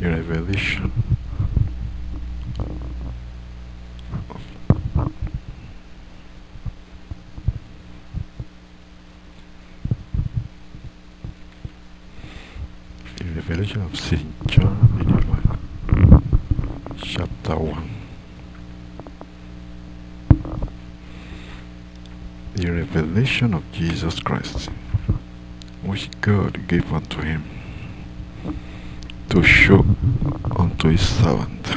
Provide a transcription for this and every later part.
revelation of St. John the Divine, chapter 1. The revelation of Jesus Christ, which God gave unto him to show unto his servant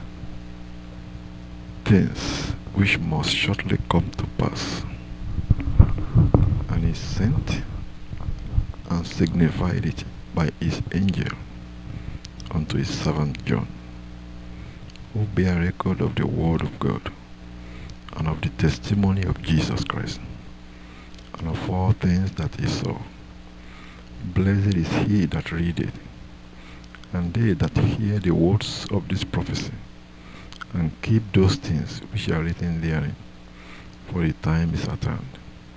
things which must shortly come to pass. And he sent and signified it by his angel unto his servant John, who bear record of the word of God and of the testimony of Jesus Christ, and of all things that he saw. Blessed is he that readeth, and they that hear the words of this prophecy, and keep those things which are written therein, for the time is at hand.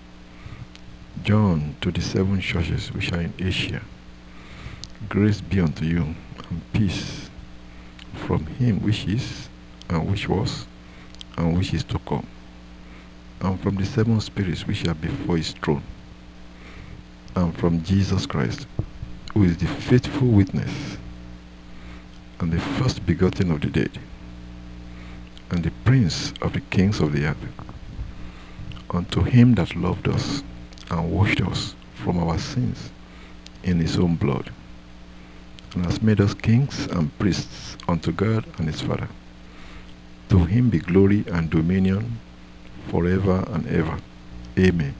John, to the 7 churches which are in Asia, grace be unto you, and peace from him which is, and which was, and which is to come, and from the 7 spirits which are before his throne, and from Jesus Christ, who is the faithful witness, and the first begotten of the dead, and the prince of the kings of the earth, unto him that loved us, and washed us from our sins in his own blood, and has made us kings and priests unto God and his Father. To him be glory and dominion forever and ever. Amen.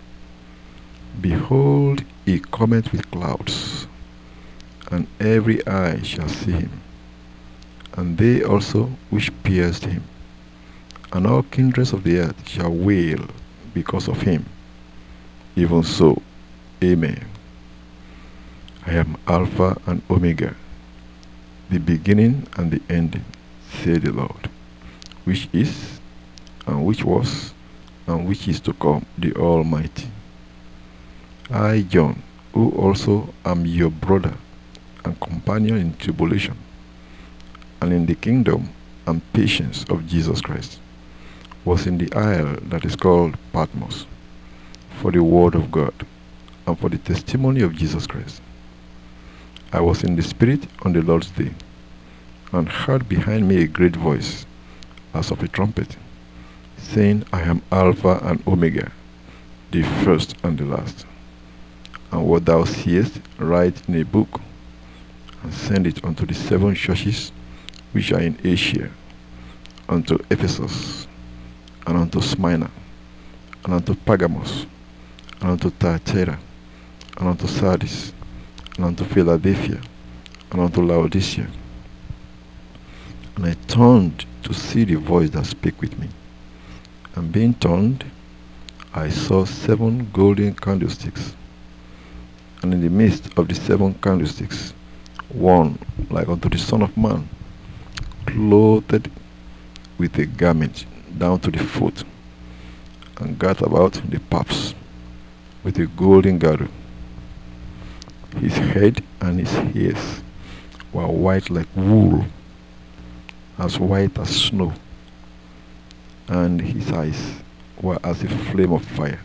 Behold, he cometh with clouds, and every eye shall see him, and they also which pierced him, and all kindreds of the earth shall wail because of him. Even so, Amen. I am Alpha and Omega, the beginning and the ending, saith the Lord, which is, and which was, and which is to come, the Almighty. I, John, who also am your brother and companion in tribulation, and in the kingdom and patience of Jesus Christ, was in the isle that is called Patmos, for the word of God, and for the testimony of Jesus Christ. I was in the Spirit on the Lord's day, and heard behind me a great voice, as of a trumpet, saying, I am Alpha and Omega, the first and the last. And what thou seest, write in a book, and send it unto the 7 churches which are in Asia, unto Ephesus, and unto Smyrna, and unto Pergamos, and unto Thyatira, and unto Sardis, and unto Philadelphia, and unto Laodicea. And I turned to see the voice that spake with me. And being turned, I saw 7 golden candlesticks, and in the midst of the 7 candlesticks, one like unto the Son of Man, clothed with a garment down to the foot, and girt about the paps with a golden girdle. His head and his hairs were white like wool, as white as snow, and his eyes were as a flame of fire,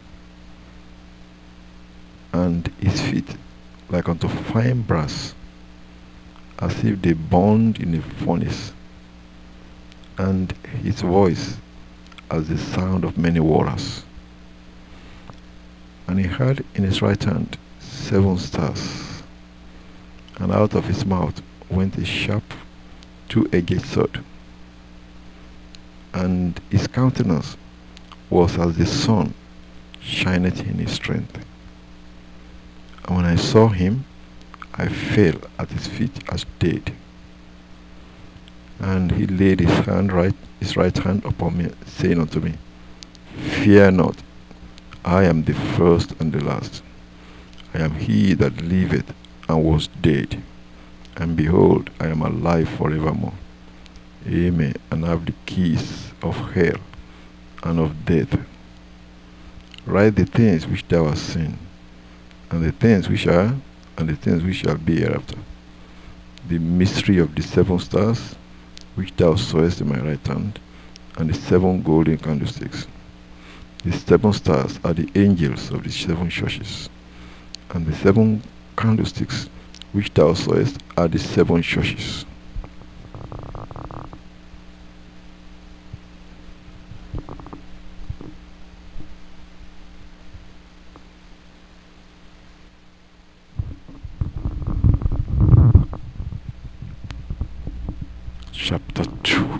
and his feet like unto fine brass, as if they burned in a furnace, and his voice as the sound of many waters. And he had in his right hand 7 stars, and out of his mouth went a sharp 2-edged sword, and his countenance was as the sun shineth in his strength. And when I saw him, I fell at his feet as dead. And he laid his right hand upon me, saying unto me, Fear not, I am the first and the last. I am he that liveth and was dead, and behold, I am alive forevermore. Amen. And I have the keys of hell and of death. Write the things which thou hast seen, and the things which are, and the things which shall be hereafter. the mystery of the 7 stars, which thou sawest in my right hand, and the 7 golden candlesticks. The 7 stars are the angels of the 7 churches, and the 7 candlesticks which thou sawest are the 7 churches. Chapter 2.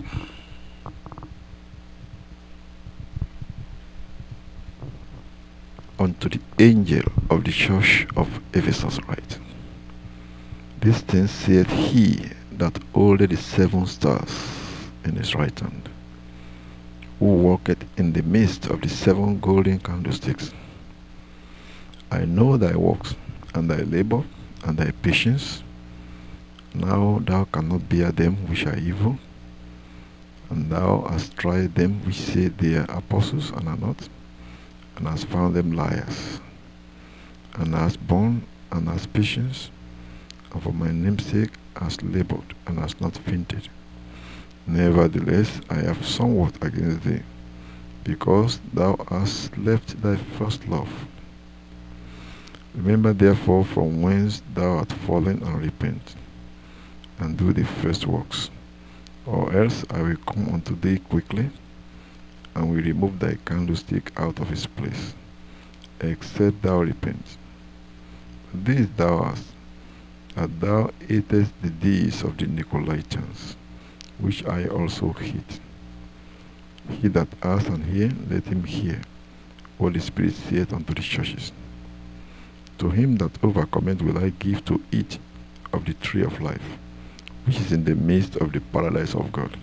Unto the angel of the church of Ephesus write, This thing saith he that holdeth the 7 stars in his right hand, who walketh in the midst of the 7 golden candlesticks. I know thy works, and thy labor, and thy patience. Now thou cannot bear them which are evil, and thou hast tried them which say they are apostles and are not, and hast found them liars, and hast borne and hast patience, and for my name's sake hast labored and hast not fainted. Nevertheless, I have somewhat against thee, because thou hast left thy first love. Remember therefore from whence thou art fallen, and repent, and do the first works, or else I will come unto thee quickly, and will remove thy candlestick out of his place, except thou repent. This thou hast, that thou hatest the deeds of the Nicolaitans, which I also hate. He that hath an ear, let him hear what the Spirit saith unto the churches. To him that overcometh will I give to eat of the tree of life, which is in the midst of the paradise of God.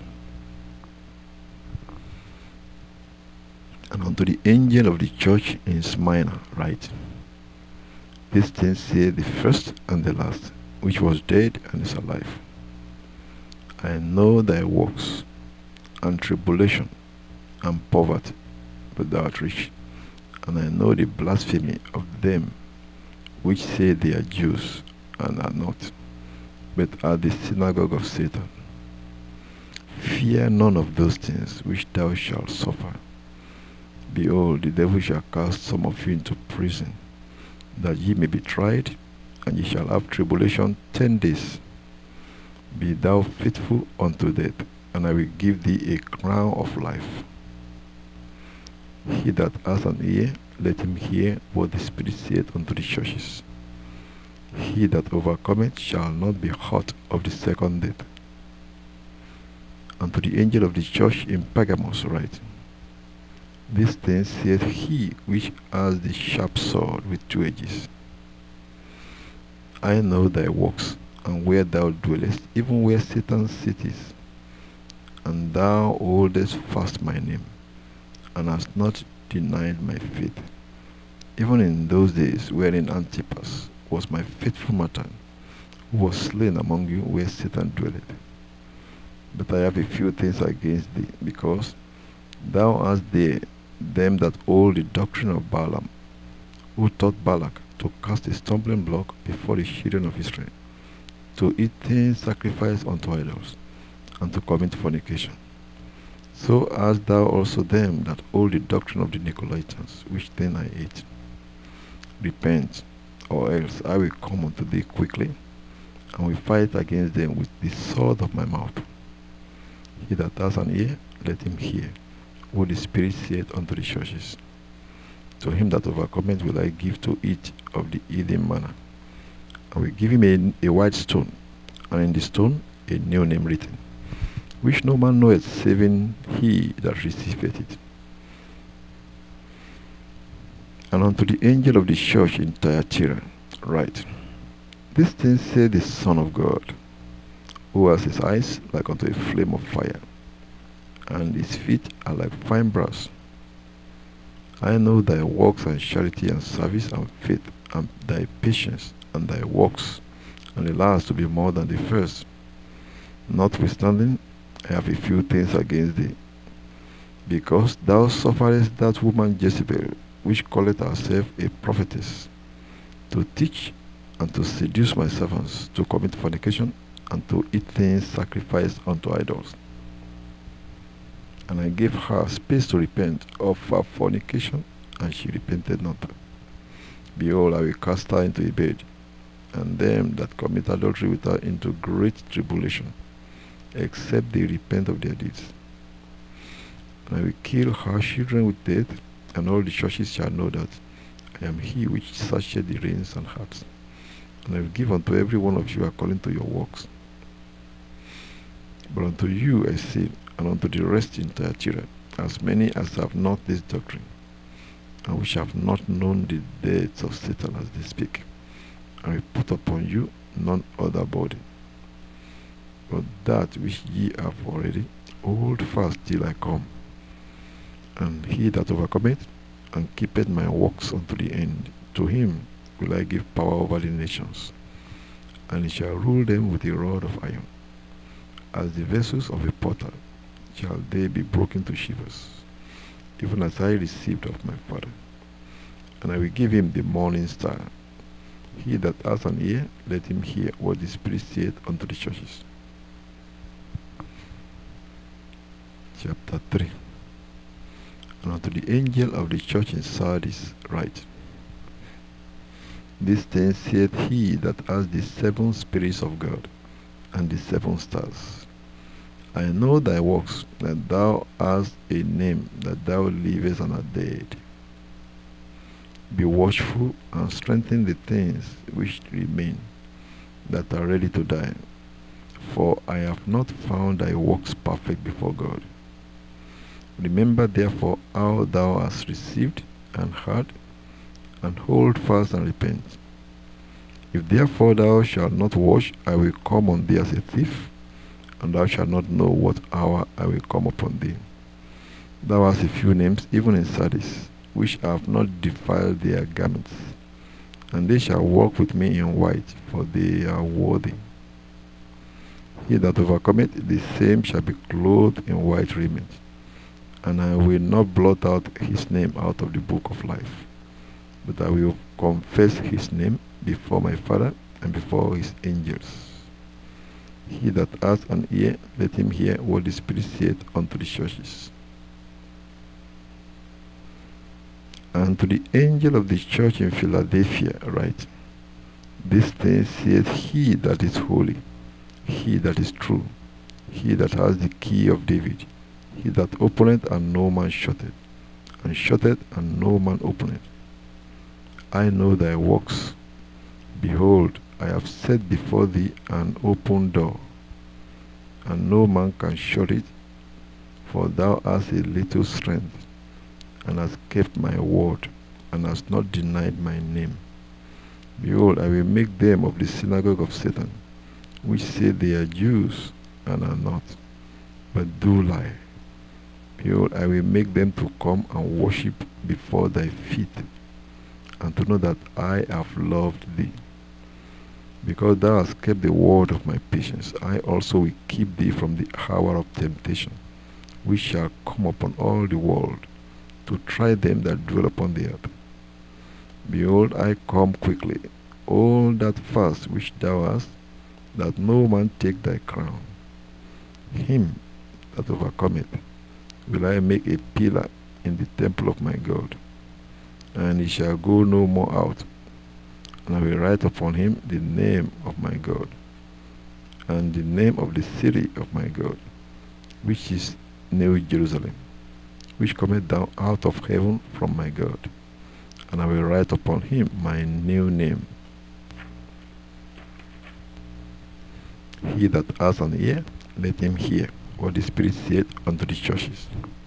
And unto the angel of the church in Smyrna write, This thing saith the first and the last, which was dead and is alive. I know thy works, and tribulation, and poverty, but thou art rich. And I know the blasphemy of them which say they are Jews, and are not, but are the synagogue of Satan. Fear none of those things which thou shalt suffer. Behold, the devil shall cast some of you into prison, that ye may be tried, and ye shall have tribulation 10 days. Be thou faithful unto death, and I will give thee a crown of life. He that hath an ear, let him hear what the Spirit saith unto the churches. He that overcometh shall not be hurt of the second death. And to the angel of the church in Pergamos write, This thing saith he which has the sharp sword with 2 edges. I know thy works, and where thou dwellest, even where Satan sitteth, and thou holdest fast my name, and hast not denied my faith, even in those days wherein Antipas was my faithful martyr, who was slain among you where Satan dwelleth. But I have a few things against thee, because thou hast there them that hold the doctrine of Balaam, who taught Balak to cast a stumbling block before the children of Israel, to eat things sacrificed unto idols, and to commit fornication. So hast thou also them that hold the doctrine of the Nicolaitans, which then I hate. Repent, or else I will come unto thee quickly, and will fight against them with the sword of my mouth. He that has an ear, let him hear what the Spirit saith unto the churches. To him that overcometh will I give to eat of the hidden manna. I will give him a white stone, and in the stone a new name written, which no man knoweth, saving he that receiveth it. And unto the angel of the church in Thyatira write, This thing saith the Son of God, who has his eyes like unto a flame of fire, and his feet are like fine brass. I know thy works, and charity, and service, and faith, and thy patience, and thy works, and the last to be more than the first. Notwithstanding, I have a few things against thee, because thou sufferest that woman Jezebel, which calleth herself a prophetess, to teach and to seduce my servants to commit fornication and to eat things sacrificed unto idols. And I gave her space to repent of her fornication, and she repented not. Behold, I will cast her into a bed, and them that commit adultery with her into great tribulation, except they repent of their deeds. And I will kill her children with death, and all the churches shall know that I am he which searcheth the reins and hearts. And I will give unto every one of you according to your works. But unto you I say, and unto the rest in Thyatira, as many as have not this doctrine, and which have not known the deeds of Satan as they speak, I will put upon you none other burden, but that which ye have already, hold fast till I come. And he that overcometh and keepeth my works unto the end, to him will I give power over the nations, and he shall rule them with a rod of iron. As the vessels of a potter shall they be broken to shivers, even as I received of my Father. And I will give him the morning star. He that has an ear, let him hear what the Spirit saith unto the churches. Chapter 3. And unto the angel of the church in Sardis write, This thing saith he that has the 7 spirits of God, and the 7 stars. I know thy works, that thou hast a name, that thou livest and art dead. Be watchful, and strengthen the things which remain, that are ready to die. For I have not found thy works perfect before God. Remember therefore how thou hast received and heard, and hold fast and repent. If therefore thou shalt not watch, I will come on thee as a thief, and thou shalt not know what hour I will come upon thee. Thou hast a few names, even in Sardis, which have not defiled their garments, and they shall walk with me in white, for they are worthy. He that overcometh, the same shall be clothed in white raiment, and I will not blot out his name out of the book of life, but I will confess his name before my Father and before his angels. He that has an ear, let him hear what the Spirit saith unto the churches. And to the angel of the church in Philadelphia write, This thing saith he that is holy, he that is true, he that has the key of David, he that openeth and no man shutteth, and shutteth and no man openeth. I know thy works. Behold, I have set before thee an open door, and no man can shut it, for thou hast a little strength, and hast kept my word, and hast not denied my name. Behold, I will make them of the synagogue of Satan, which say they are Jews, and are not, but do lie. Behold, I will make them to come and worship before thy feet, and to know that I have loved thee. Because thou hast kept the word of my patience, I also will keep thee from the hour of temptation, which shall come upon all the world, to try them that dwell upon the earth. Behold, I come quickly. Hold that fast which thou hast, that no man take thy crown. Him that overcometh will I make a pillar in the temple of my God, and he shall go no more out. And I will write upon him the name of my God, and the name of the city of my God, which is New Jerusalem, which cometh down out of heaven from my God. And I will write upon him my new name. He that has an ear, let him hear what the Spirit saith unto the churches.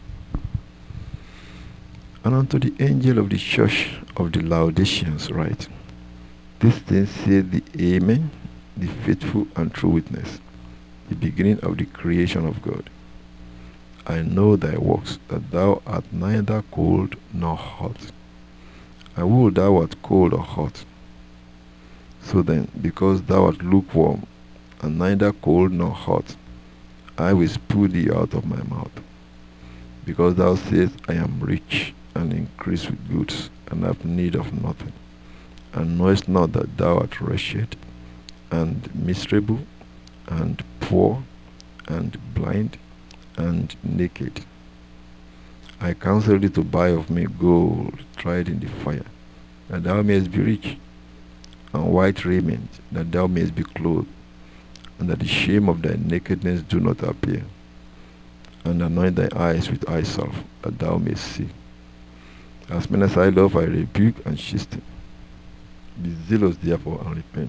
And unto the angel of the church of the Laodiceans write, This thing saith the Amen, the faithful and true witness, the beginning of the creation of God. I know thy works, that thou art neither cold nor hot. I would thou art cold or hot. So then, because thou art lukewarm, and neither cold nor hot, I will spew thee out of my mouth. Because thou sayest, I am rich, and increase with goods, and have need of nothing, and knowest not that thou art wretched, and miserable, and poor, and blind, and naked. I counsel thee to buy of me gold tried in the fire, that thou mayest be rich, and white raiment, that thou mayest be clothed, and that the shame of thy nakedness do not appear. And anoint thy eyes with eye salve, that thou mayest see. As many as I love, I rebuke and chasten. Be zealous therefore and repent.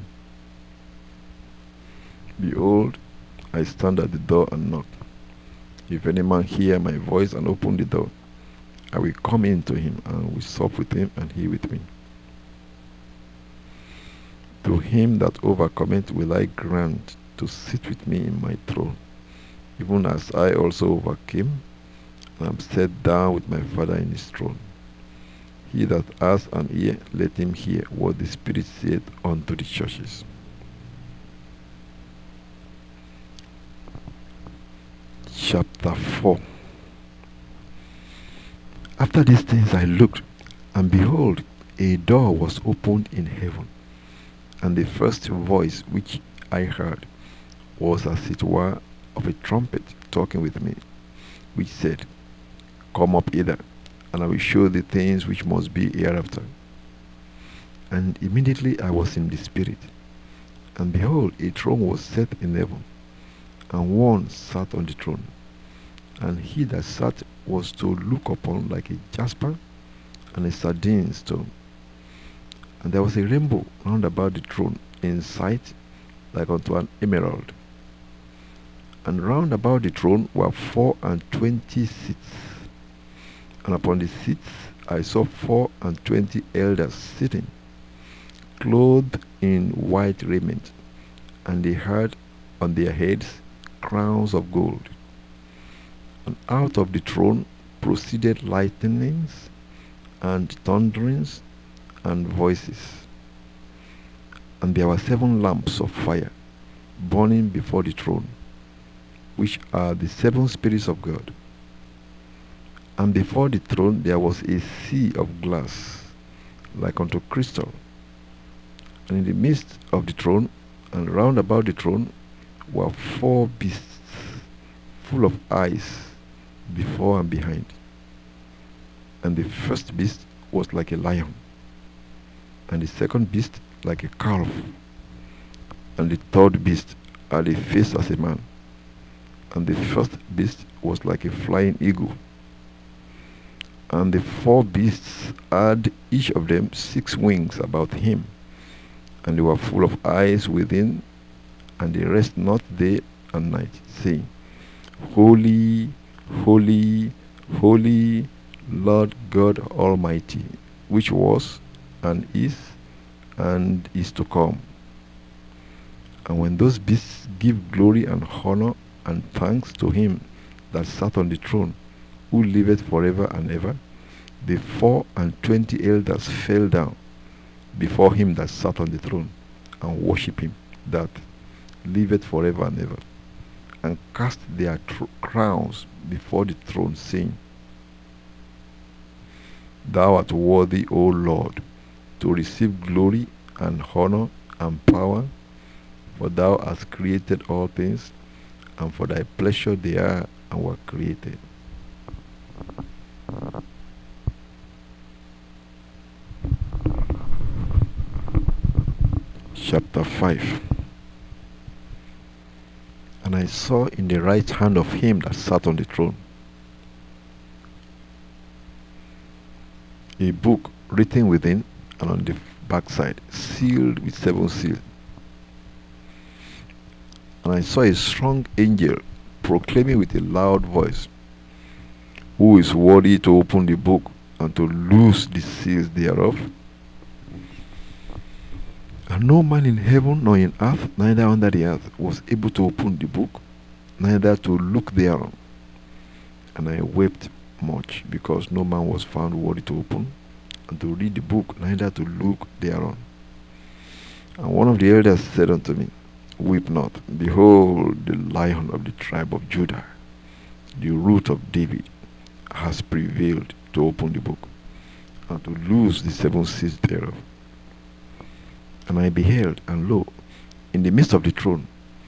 Behold, I stand at the door and knock. If any man hear my voice and open the door, I will come in to him, and will sup with him, and he with me. To him that overcometh will I grant to sit with me in my throne, even as I also overcame, and am set down with my Father in his throne. He that has an ear, let him hear what the Spirit saith unto the churches. Chapter 4. After these things I looked, and behold, a door was opened in heaven, and the first voice which I heard was as it were of a trumpet talking with me, which said, Come up hither, and I will show thee things which must be hereafter. And immediately I was in the Spirit, and behold, a throne was set in heaven, and one sat on the throne. And he that sat was to look upon like a jasper and a sardine stone. And there was a rainbow round about the throne in sight, like unto an emerald. And round about the throne were 24 seats. And upon the seats I saw 24 elders sitting, clothed in white raiment, and they had on their heads crowns of gold. And out of the throne proceeded lightnings, and thunderings, and voices. And there were 7 lamps of fire burning before the throne, which are the 7 spirits of God. And before the throne there was a sea of glass, like unto crystal. And in the midst of the throne, and round about the throne, were 4 beasts, full of eyes, before and behind. And the first beast was like a lion, and the second beast like a calf, and the third beast had a face as a man, and the first beast was like a flying eagle. And the 4 beasts had each of them 6 wings about him, and they were full of eyes within, and they rest not day and night, saying, Holy, holy, holy, Lord God Almighty, which was, and is to come. And when those beasts give glory and honor and thanks to him that sat on the throne, who liveth forever and ever, the 24 elders fell down before him that sat on the throne, and worshipped him that liveth forever and ever, and cast their crowns before the throne, saying, Thou art worthy, O Lord, to receive glory and honor and power, for thou hast created all things, and for thy pleasure they are and were created. Chapter 5. And I saw in the right hand of him that sat on the throne a book written within and on the backside, sealed with 7 seals. And I saw a strong angel proclaiming with a loud voice, Who is worthy to open the book and to loose the seals thereof? And no man in heaven nor in earth, neither under the earth, was able to open the book, neither to look thereon. And I wept much, because no man was found worthy to open and to read the book, neither to look thereon. And one of the elders said unto me, Weep not. Behold, the Lion of the tribe of Judah, the root of David, has prevailed to open the book and to loose the 7 seals thereof. And I beheld, and lo, in the midst of the throne,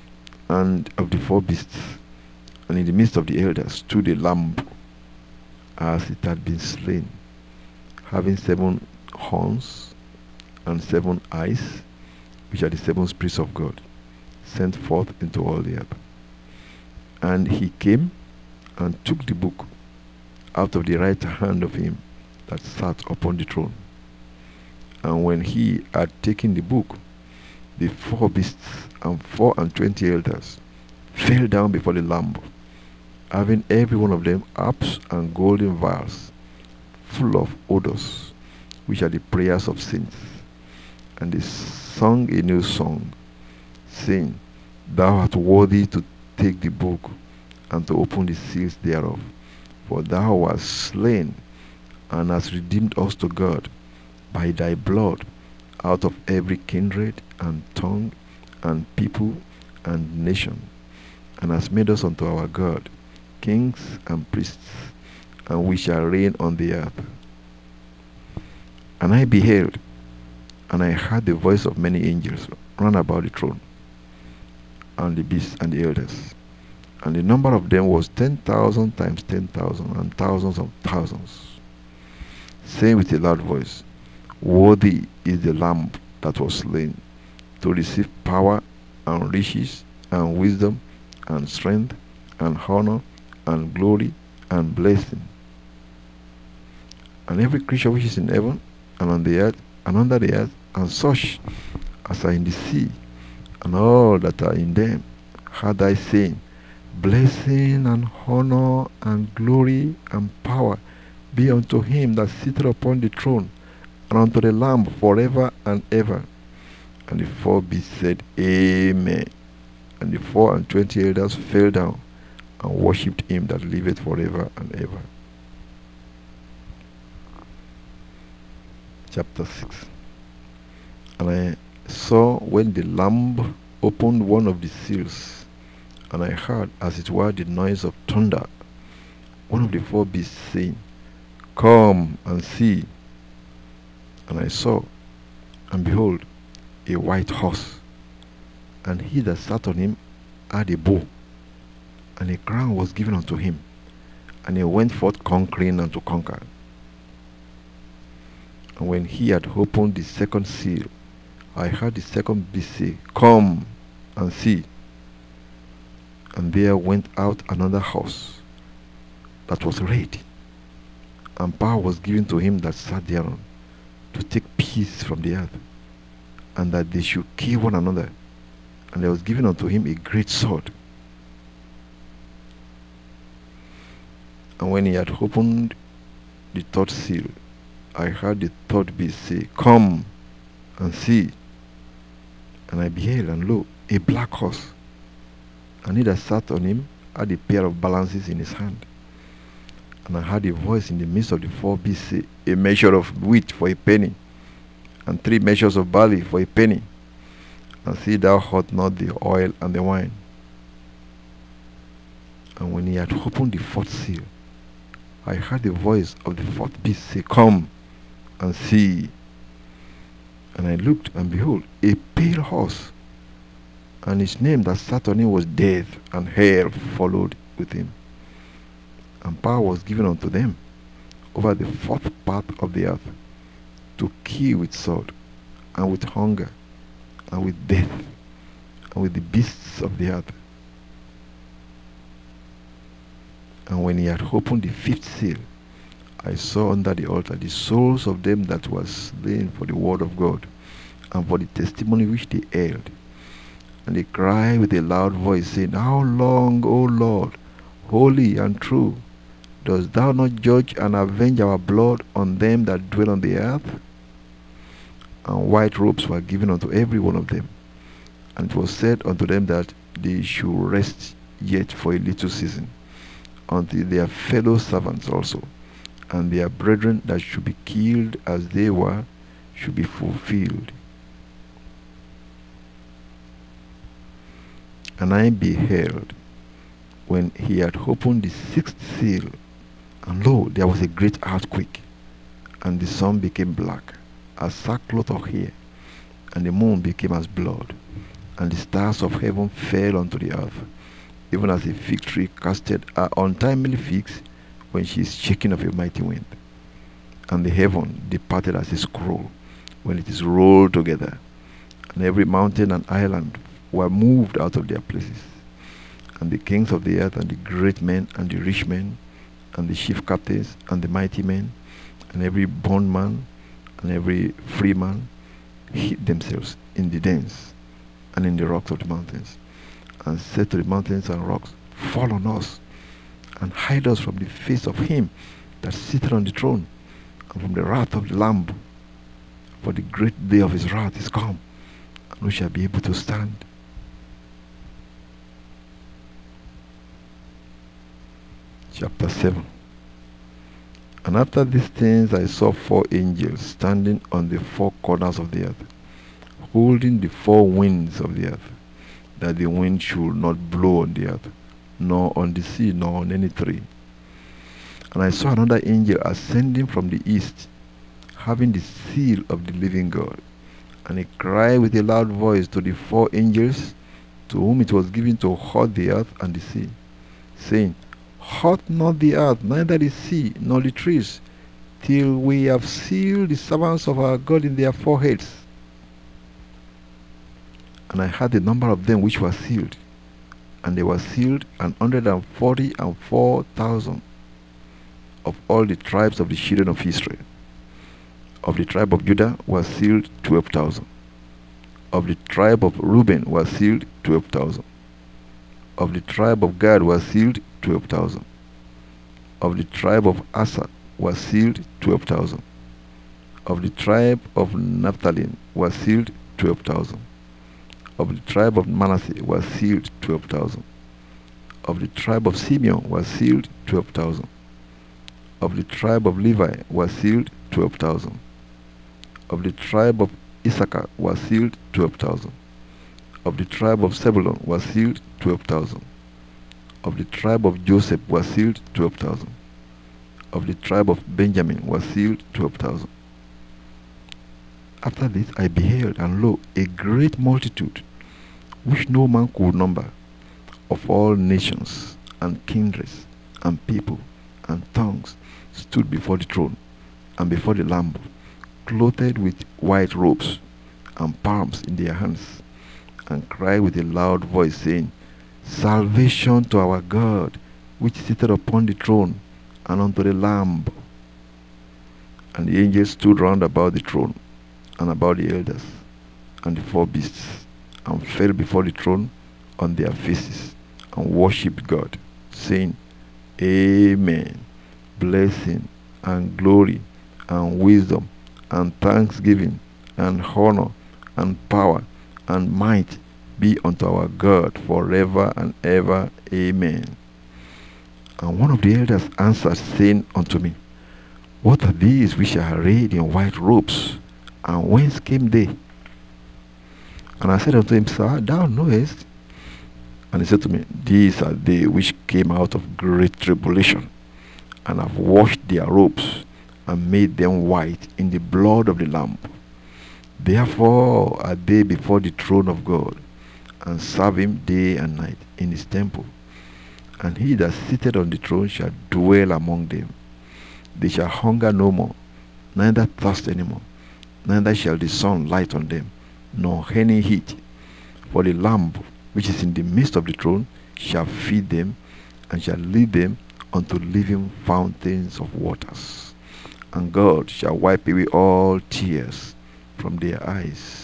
and of the four beasts, and in the midst of the elders stood a lamb as it had been slain, having 7 horns and 7 eyes, which are the 7 spirits of God, sent forth into all the earth. And he came and took the book out of the right hand of him that sat upon the throne. And when he had taken the book, the 4 beasts and 24 elders fell down before the Lamb, having every one of them harps and golden vials full of odors, which are the prayers of saints. And they sung a new song, saying, Thou art worthy to take the book and to open the seals thereof, for thou wast slain and hast redeemed us to God by thy blood out of every kindred and tongue and people and nation, and hast made us unto our God kings and priests, and we shall reign on the earth. And I beheld, and I heard the voice of many angels round about the throne, and the beasts and the elders. And the number of them was 10,000 times 10,000 and thousands of thousands, saying with a loud voice, Worthy is the Lamb that was slain to receive power and riches and wisdom and strength and honor and glory and blessing. And every creature which is in heaven and on the earth and under the earth, and such as are in the sea, and all that are in them, heard I saying, Blessing and honor and glory and power be unto him that sitteth upon the throne, and unto the Lamb forever and ever. And the 4 beasts said, Amen. And the 24 elders fell down and worshipped him that liveth forever and ever. Chapter 6. And I saw when the Lamb opened one of the seals, and I heard as it were the noise of thunder, one of the 4 beasts saying, Come and see. And I saw, and behold, a white horse, and he that sat on him had a bow, and a crown was given unto him, and he went forth conquering and to conquer. And when he had opened the 2nd seal, I heard the 2nd beast say, Come and see. And there went out another horse that was red, and power was given to him that sat thereon to take peace from the earth, and that they should kill one another. And there was given unto him a great sword. And when he had opened the 3rd seal, I heard the 3rd beast say, Come and see. And I beheld, and lo, a black horse, and he that sat on him had a pair of balances in his hand. And I heard a voice in the midst of the 4 beasts say, A measure of wheat for a penny, and 3 measures of barley for a penny, and see thou hurt not the oil and the wine. And when he had opened the 4th seal, I heard the voice of the 4th beast say, Come and see. And I looked, and behold, a pale horse, and his name that sat on him was Death, and hell followed with him. And power was given unto them over the 4th part of the earth, to kill with sword, and with hunger, and with death, and with the beasts of the earth. And when he had opened the 5th seal, I saw under the altar the souls of them that were slain for the word of God, and for the testimony which they held. And they cried with a loud voice, saying, How long, O Lord, holy and true, dost thou not judge and avenge our blood on them that dwell on the earth? And white robes were given unto every one of them. And it was said unto them that they should rest yet for a little season, until their fellow servants also, and their brethren that should be killed as they were, should be fulfilled. And I beheld, when he had opened the 6th seal, and lo, there was a great earthquake, and the sun became black, as sackcloth of hair, and the moon became as blood, and the stars of heaven fell unto the earth, even as a fig tree casteth her untimely figs when she is shaken of a mighty wind. And the heaven departed as a scroll when it is rolled together, and every mountain and island were moved out of their places. And the kings of the earth, and the great men, and the rich men, and the chief captains, and the mighty men, and every bondman, and every free man, hid themselves in the dens and in the rocks of the mountains, and said to the mountains and rocks, Fall on us, and hide us from the face of him that sitteth on the throne, and from the wrath of the Lamb. For the great day of his wrath is come, and who shall be able to stand? Chapter 7. And after these things I saw 4 angels standing on the 4 corners of the earth, holding the 4 winds of the earth, that the wind should not blow on the earth, nor on the sea, nor on any tree. And I saw another angel ascending from the east, having the seal of the living God. And he cried with a loud voice to the 4 angels, to whom it was given to hurt the earth and the sea, saying, Hurt not the earth, neither the sea, nor the trees, till we have sealed the servants of our God in their foreheads. And I heard the number of them which were sealed, and they were sealed 144,000 of all the tribes of the children of Israel. Of the tribe of Judah were sealed 12,000. Of the tribe of Reuben were sealed 12,000. Of the tribe of Gad were sealed 12,000. Of the tribe of Asher were sealed 12,000. Of the tribe of Naphtali were sealed 12,000. Of the tribe of Manasseh were sealed 12,000. Of the tribe of Simeon were sealed 12,000. Of the tribe of Levi were sealed 12,000. Of the tribe of Issachar were sealed 12,000. Of the tribe of Zebulun were sealed 12,000. Of the tribe of Joseph were sealed 12,000. Of the tribe of Benjamin were sealed 12,000. After this I beheld, and lo, a great multitude, which no man could number, of all nations, and kindreds, and people, and tongues, stood before the throne, and before the Lamb, clothed with white robes, and palms in their hands, and cried with a loud voice, saying, Salvation to our God, which sitteth upon the throne, and unto the Lamb. And the angels stood round about the throne, and about the elders, and the 4 beasts, and fell before the throne on their faces, and worshipped God, saying, Amen. Blessing, and glory, and wisdom, and thanksgiving, and honor, and power, and might be unto our God forever and ever. Amen. And one of the elders answered, saying unto me, What are these which are arrayed in white robes, and whence came they? And I said unto him, Sir, thou knowest. And he said to me, These are they which came out of great tribulation, and have washed their robes, and made them white in the blood of the Lamb. Therefore are they before the throne of God, and serve him day and night in his temple. And he that sitteth on the throne shall dwell among them. They shall hunger no more, neither thirst any more, neither shall the sun light on them, nor any heat. For the Lamb which is in the midst of the throne shall feed them, and shall lead them unto living fountains of waters. And God shall wipe away all tears from their eyes.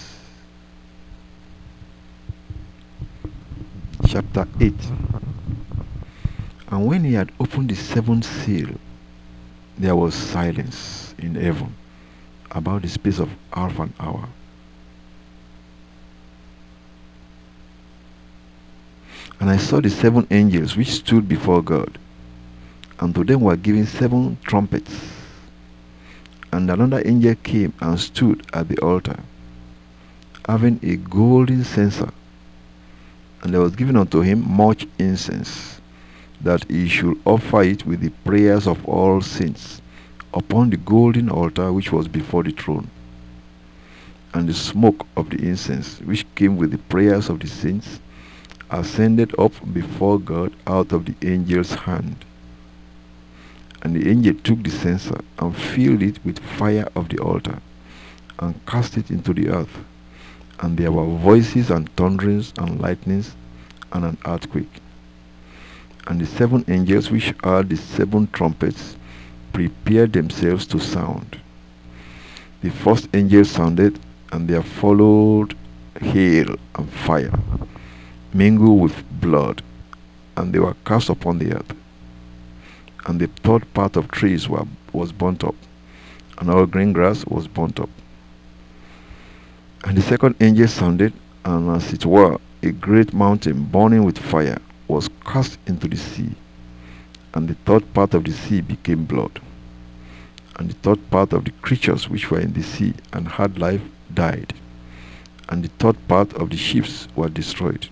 Chapter 8. And when he had opened the 7th seal, there was silence in heaven about the space of half an hour. And I saw the 7 angels which stood before God, and to them were given 7 trumpets. And another angel came and stood at the altar, having a golden censer, and there was given unto him much incense, that he should offer it with the prayers of all saints upon the golden altar which was before the throne. and the smoke of the incense, which came with the prayers of the saints, ascended up before God out of the angel's hand. And the angel took the censer and filled it with fire of the altar, and cast it into the earth. And there were voices and thunderings and lightnings and an earthquake. And the 7 angels which heard the 7 trumpets prepared themselves to sound. The first angel sounded, and there followed hail and fire, mingled with blood, and they were cast upon the earth. And the third part of trees was burnt up, and all green grass was burnt up. And the second angel sounded, and as it were, a great mountain burning with fire was cast into the sea, and the third part of the sea became blood. And the third part of the creatures which were in the sea and had life died, and the third part of the ships were destroyed.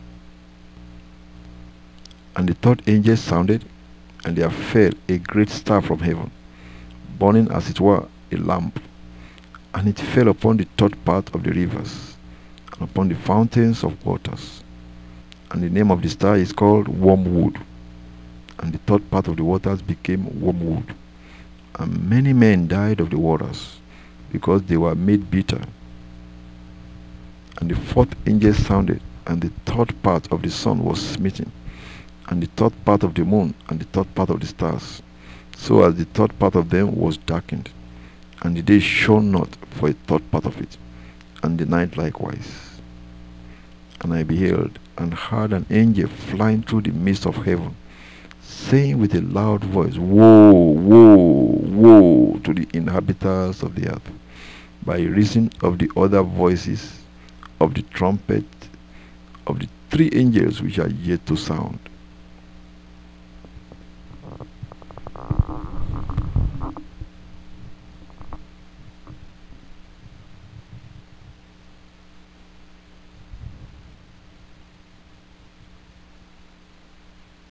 And the third angel sounded, and there fell a great star from heaven, burning as it were a lamp, and it fell upon the third part of the rivers, and upon the fountains of waters. And the name of the star is called Wormwood, and the third part of the waters became wormwood. And many men died of the waters, because they were made bitter. And the fourth angel sounded, and the third part of the sun was smitten, and the third part of the moon, and the third part of the stars, so as the third part of them was darkened, and the day shone not for a third part of it, and the night likewise. And I beheld and heard an angel flying through the midst of heaven, saying with a loud voice, Woe, woe, woe to the inhabitants of the earth, by reason of the other voices of the trumpet of the 3 angels which are yet to sound.